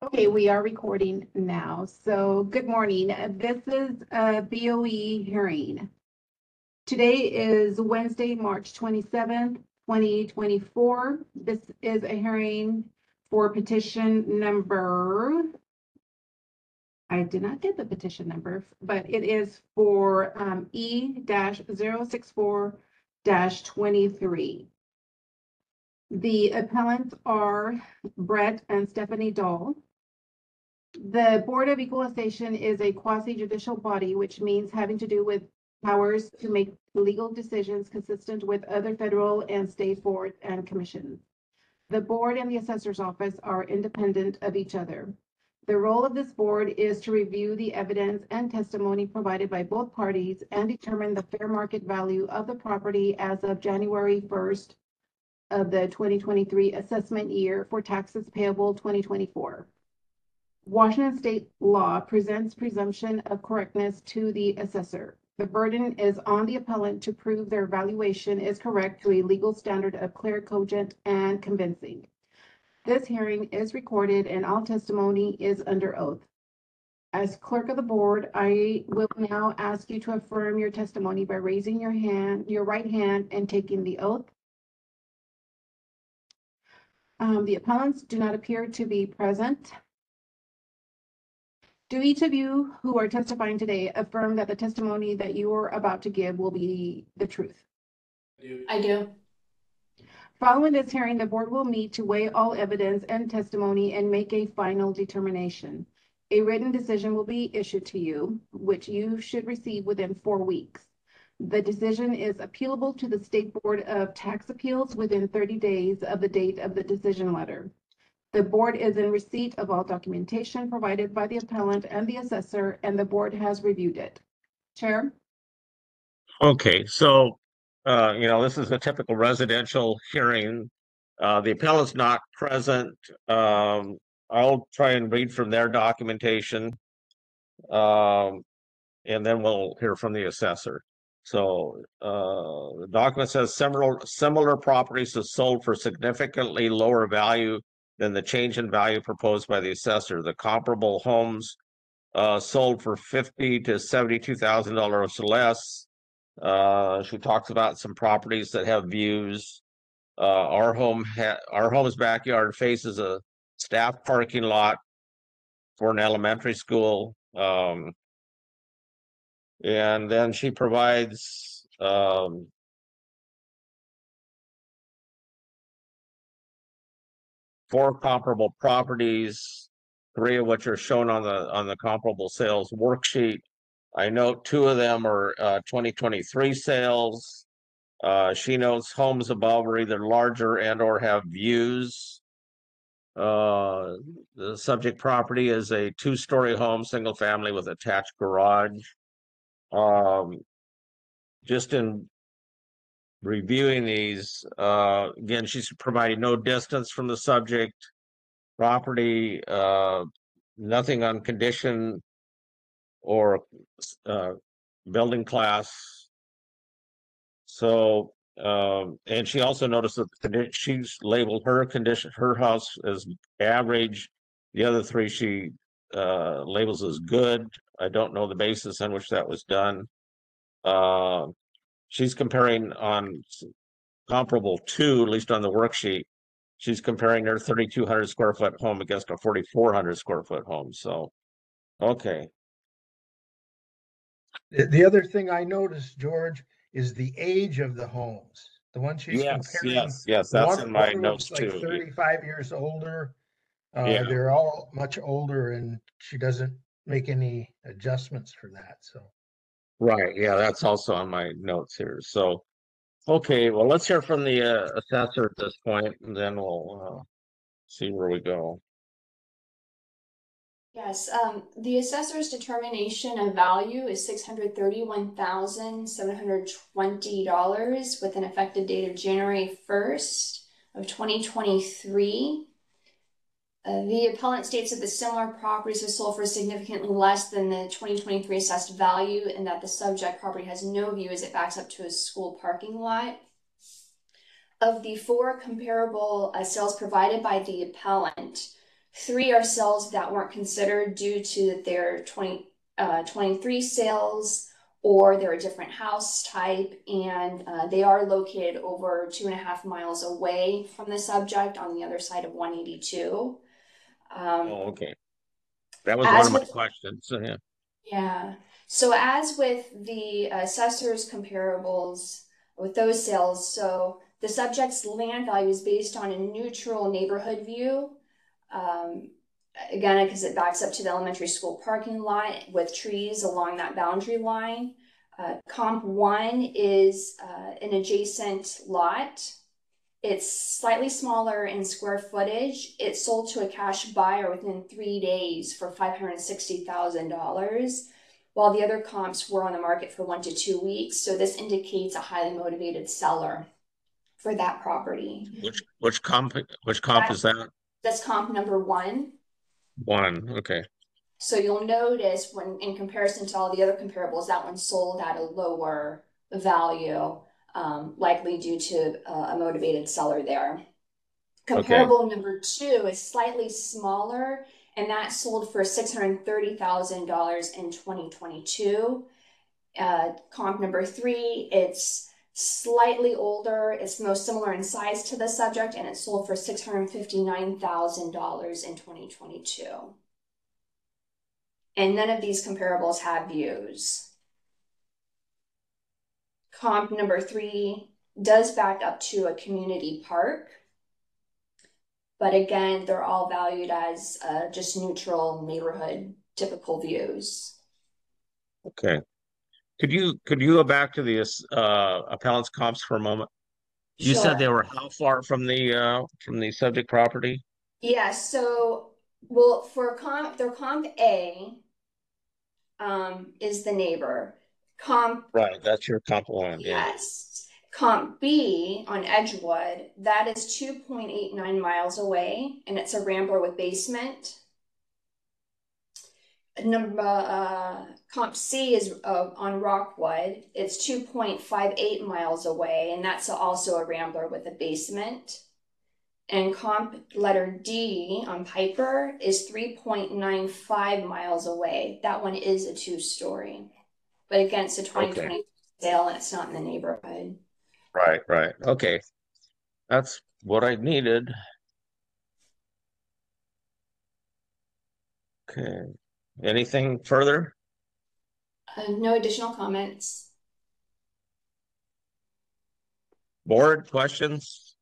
Okay, we are recording now. So good morning. This is a BOE hearing. Today is Wednesday, March 27th, 2024. This is a hearing for petition number, I did not get the petition number, but it is for E-064-23. The appellants are Brett and Stephanie Dahl. The Board of Equalization is a quasi-judicial body, which means having to do with powers to make legal decisions consistent with other federal and state boards and commissions. The board and the assessor's office are independent of each other. The role of this board is to review the evidence and testimony provided by both parties and determine the fair market value of the property as of January 1st of the 2023 assessment year for taxes payable 2024. Washington state law presents presumption of correctness to the assessor. The burden is on the appellant to prove their valuation is correct to a legal standard of clear, cogent, and convincing. This hearing is recorded and all testimony is under oath. As clerk of the board, I will now ask you to affirm your testimony by raising your right hand and taking the oath. The appellants do not appear to be present. Do each of you who are testifying today affirm that the testimony that you are about to give will be the truth? I do. Following this hearing, the board will meet to weigh all evidence and testimony and make a final determination. A written decision will be issued to you, which you should receive within 4 weeks. The decision is appealable to the State Board of Tax Appeals within 30 days of the date of the decision letter. The board is in receipt of all documentation provided by the appellant and the assessor, and the board has reviewed it. Chair? Okay, so, this is a typical residential hearing. The appellant's not present. I'll try and read from their documentation. And then we'll hear from the assessor. So, the document says similar properties are sold for significantly lower value than the change in value proposed by the assessor. The comparable homes sold for $50,000 to $72,000 less. She talks about some properties that have views. Our home's backyard faces a staff parking lot for an elementary school. And then she provides 4 comparable properties, 3 of which are shown on the comparable sales worksheet. I note 2 of them are 2023 sales. She notes homes above are either larger and or have views. The subject property is a 2-story home, single family with attached garage. Just in reviewing these, again, she's providing no distance from the subject property, nothing on condition or building class. So, and she also noticed that she's labeled her house as average. The other 3 she labels as good. I don't know the basis on which that was done. She's comparing on comparable 2, at least on the worksheet. She's comparing their 3,200 square foot home against a 4,400 square foot home. So, okay. The other thing I noticed, George, is the age of the homes. The one she's comparing. Yes. That's in my notes like too. 35 years older. Yeah. They're all much older, and she doesn't make any adjustments for that. So, Right. Yeah, that's also on my notes here. So, okay. Well, let's hear from the assessor at this point, and then we'll see where we go. Yes, the assessor's determination of value is $631,720 with an effective date of January 1st of 2023. The appellant states that the similar properties are sold for significantly less than the 2023 assessed value and that the subject property has no view as it backs up to a school parking lot. Of the 4 comparable sales provided by the appellant, 3 are sales that weren't considered due to their 23 sales, or they're a different house type, and they are located over 2.5 miles away from the subject on the other side of 182. Oh, okay. That was one As of my with questions. So, yeah. Yeah. So as with the assessor's comparables with those sales, so the subject's land value is based on a neutral neighborhood view. Um, Again, because it backs up to the elementary school parking lot with trees along that boundary line. Comp 1 is an adjacent lot. It's slightly smaller in square footage. It sold to a cash buyer within 3 days for $560,000, while the other comps were on the market for 1 to 2 weeks. So this indicates a highly motivated seller for that property. Which comp is that? That's comp number 1. One. Okay. So you'll notice when in comparison to all the other comparables, that one sold at a lower value, likely due to a motivated seller there. Okay. Comparable number 2 is slightly smaller, and that sold for $630,000 in 2022. Comp number 3, it's slightly older. It's most similar in size to the subject, and it sold for $659,000 in 2022. And none of these comparables have views. Comp number 3 does back up to a community park. But again, they're all valued as just neutral neighborhood typical views. Okay. Could you go back to the appellant's comps for a moment? You said they Sure. were how far from the subject property? Yeah, so well, for their comp A is the neighbor. Comp Right, that's your comp 1, yeah. Yes. Comp B on Edgewood, that is 2.89 miles away, and it's a rambler with basement. Comp C is on Rockwood. It's 2.58 miles away, and that's also a rambler with a basement. And comp letter D on Piper is 3.95 miles away. That one is a 2-story, but again, it's a 2020 Okay. sale, and it's not in the neighborhood. Right. Okay. That's what I needed. Okay. Anything further? No additional comments. Board questions?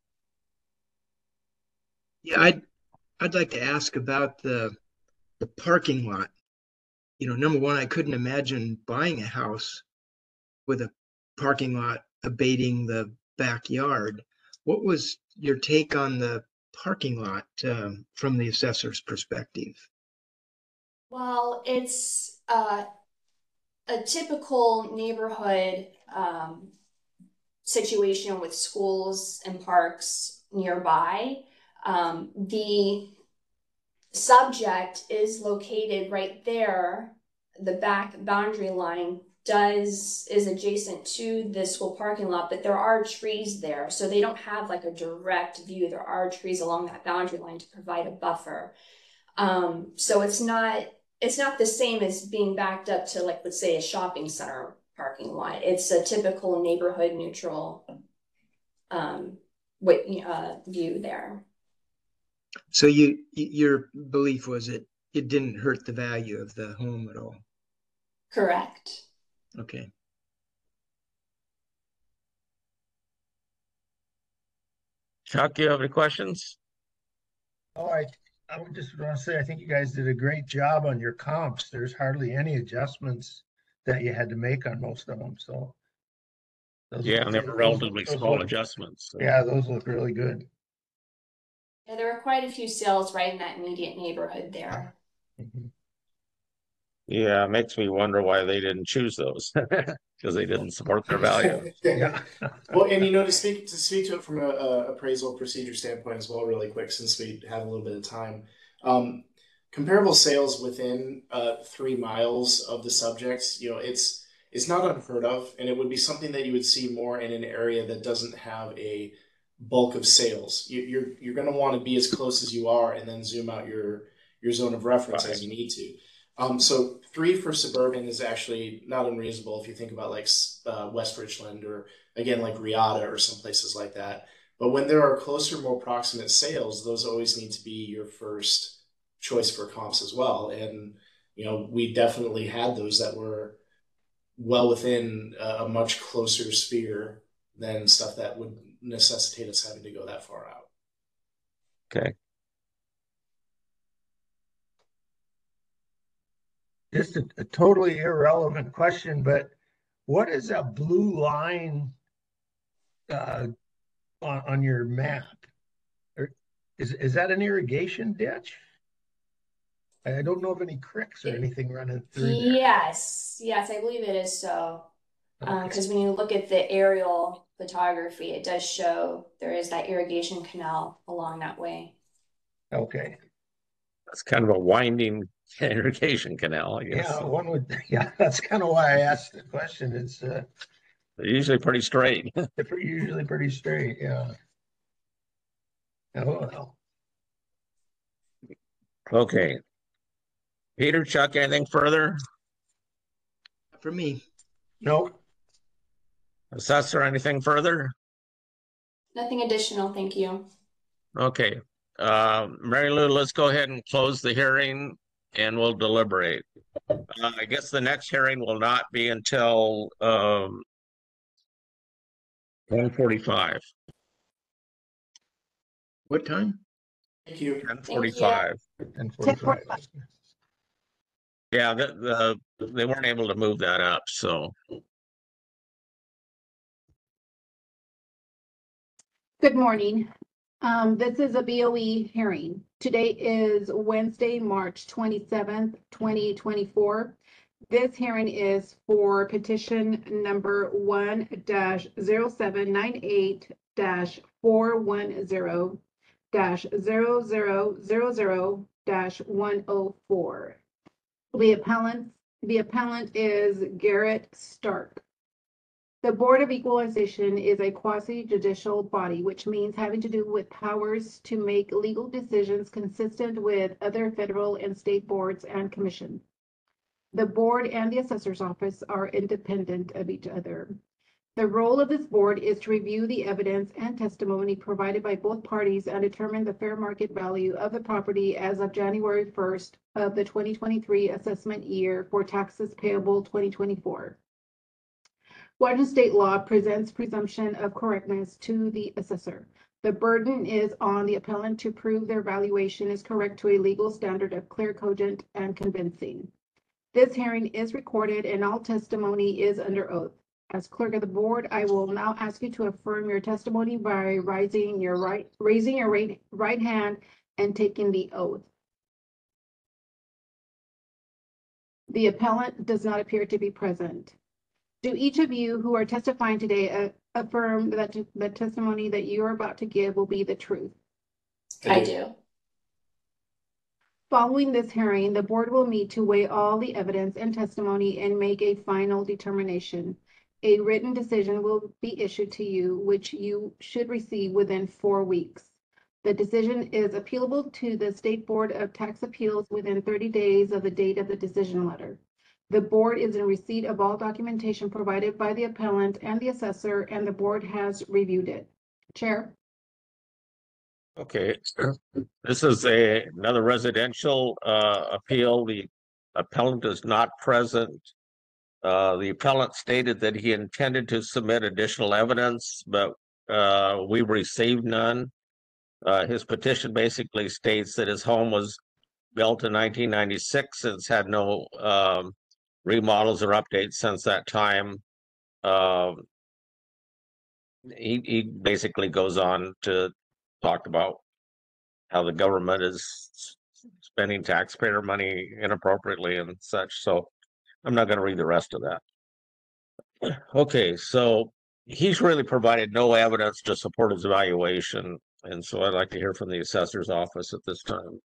Yeah, I'd like to ask about the parking lot. You know, number one, I couldn't imagine buying a house with a parking lot abating the backyard. What was your take on the parking lot from the assessor's perspective? Well, it's a typical neighborhood situation with schools and parks nearby. The subject is located right there. The back boundary line is adjacent to the school parking lot, but there are trees there, so they don't have like a direct view. There are trees along that boundary line to provide a buffer. So it's not the same as being backed up to, like, let's say, a shopping center parking lot. It's a typical neighborhood neutral view there. So your belief was it didn't hurt the value of the home at all? Correct. Okay. Chuck, you have any questions? All right. I would just want to say, I think you guys did a great job on your comps. There's hardly any adjustments that you had to make on most of them, so. Yeah, and they were relatively small adjustments. So. Yeah, those look really good. Yeah, there were quite a few sales right in that immediate neighborhood there. Mm-hmm. Yeah, it makes me wonder why they didn't choose those because they didn't support their value. Yeah. Well, and to speak to it from a appraisal procedure standpoint as well, really quick, since we have a little bit of time. Comparable sales within 3 miles of the subjects, it's not unheard of, and it would be something that you would see more in an area that doesn't have a bulk of sales. You're going to want to be as close as you are, and then zoom out your zone of reference as you need to. So 3 for suburban is actually not unreasonable if you think about like West Richland, or again like Riata or some places like that. But when there are closer, more proximate sales, those always need to be your first choice for comps as well. And we definitely had those that were well within a much closer sphere than stuff that would necessitate us having to go that far out. Okay. Just a totally irrelevant question, but what is a blue line on your map? Or is that an irrigation ditch? I don't know of any creeks or anything running through there. Yes, I believe it is so. Because when you look at the aerial photography, it does show there is that irrigation canal along that way. Okay. That's kind of a winding irrigation canal, I guess. Yeah, one would. Yeah, that's kind of why I asked the question. It's They're usually pretty straight. they're usually pretty straight. Yeah. Oh well. Okay. Peter, Chuck, anything further? For me, No. Assessor, anything further? Nothing additional, thank you. Okay. Mary Lou, let's go ahead and close the hearing and we'll deliberate. I guess the next hearing will not be until 10:45. what time? Thank you. 10:45. 10:45. Yeah, they weren't able to move that up, so. Good morning. This is a BOE hearing. Today is Wednesday, March 27th, 2024. This hearing is for petition number 1-0798-410-0000-104. The appellant is Garrett Stark. The Board of Equalization is a quasi-judicial body, which means having to do with powers to make legal decisions consistent with other federal and state boards and commissions. The board and the assessor's office are independent of each other. The role of this board is to review the evidence and testimony provided by both parties and determine the fair market value of the property as of January 1st of the 2023 assessment year for taxes payable 2024. Washington state law presents presumption of correctness to the assessor. The burden is on the appellant to prove their valuation is correct to a legal standard of clear, cogent, and convincing. This hearing is recorded and all testimony is under oath. As clerk of the board, I will now ask you to affirm your testimony by raising your right hand and taking the oath. The appellant does not appear to be present. Do each of you who are testifying today affirm that the testimony that you are about to give will be the truth? I do. Following this hearing, the board will meet to weigh all the evidence and testimony and make a final determination. A written decision will be issued to you, which you should receive within 4 weeks. The decision is appealable to the State Board of Tax Appeals within 30 days of the date of the decision letter. The board is in receipt of all documentation provided by the appellant and the assessor, and the board has reviewed it. Chair? Okay, this is another residential appeal. The appellant is not present. The appellant stated that he intended to submit additional evidence, but we received none. His petition basically states that his home was built in 1996 and it's had no remodels or updates since that time. He basically goes on to talk about how the government is spending taxpayer money inappropriately and such. So I'm not going to read the rest of that. Okay, so he's really provided no evidence to support his evaluation. And so I'd like to hear from the assessor's office at this time.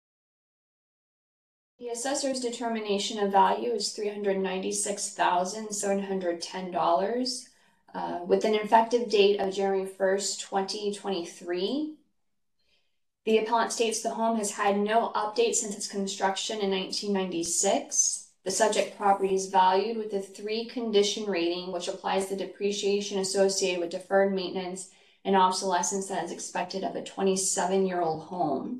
The assessor's determination of value is $396,710. with an effective date of January 1st, 2023. The appellant states the home has had no update since its construction in 1996. The subject property is valued with a 3 condition rating, which applies the depreciation associated with deferred maintenance and obsolescence that is expected of a 27-year-old home.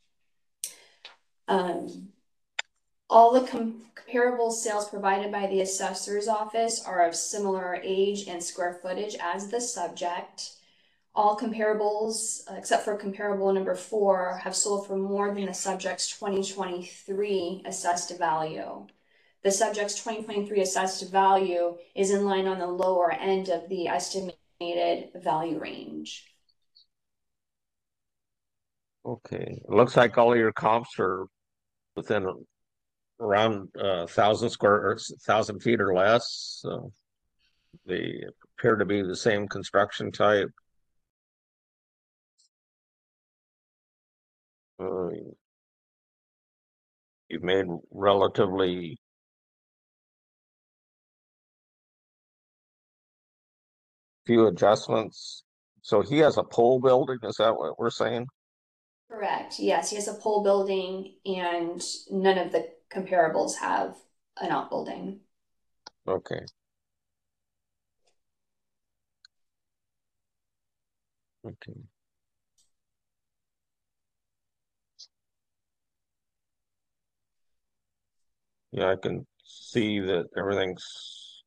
All the comparable sales provided by the assessor's office are of similar age and square footage as the subject. All comparables, except for comparable number 4, have sold for more than the subject's 2023 assessed value. The subject's 2023 assessed value is in line on the lower end of the estimated value range. Okay, it looks like all of your comps are within around 1,000 feet or less. So they appear to be the same construction type. You've made relatively few adjustments. So he has a pole building, is that what we're saying? Correct. Yes, he has a pole building, and none of the comparables have an outbuilding. Okay. Okay. Yeah, I can see that everything's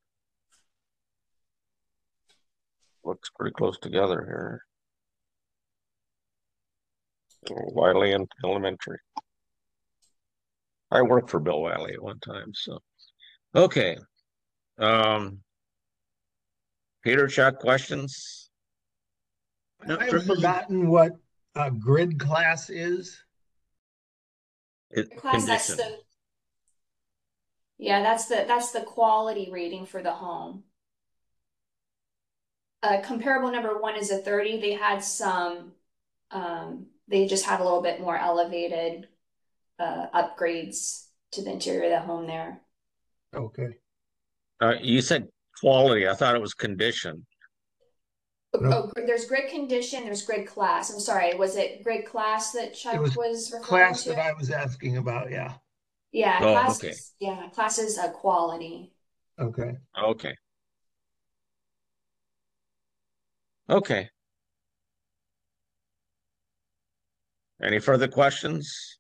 looks pretty close together here. Wiley Elementary. I worked for Bill Wiley at one time, so okay. Peter, Chuck, questions? Not for I've me. forgotten what a grid class is. Class, that's Condition. that's the quality rating for the home. Comparable number 1 is a 30. They had some, they just had a little bit more elevated upgrades to the interior of the home there. Okay. You said quality. I thought it was condition. No. Oh, there's grid condition, there's grid class. I'm sorry, was it grid class that Chuck was was referring Class to? that I was asking about, yeah. Yeah, Oh, class okay. class is a quality. Okay. Okay. Okay. Any further questions?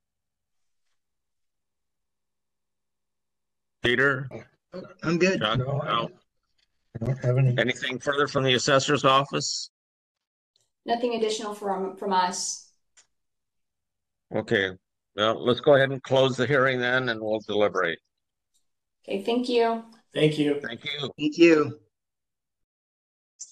Peter? I'm good. Chuck? No, No. I don't have any. Anything further from the assessor's office? Nothing additional from us. Okay. Well, let's go ahead and close the hearing then, and we'll deliberate. Okay, thank you. Thank you. Thank you. Thank you.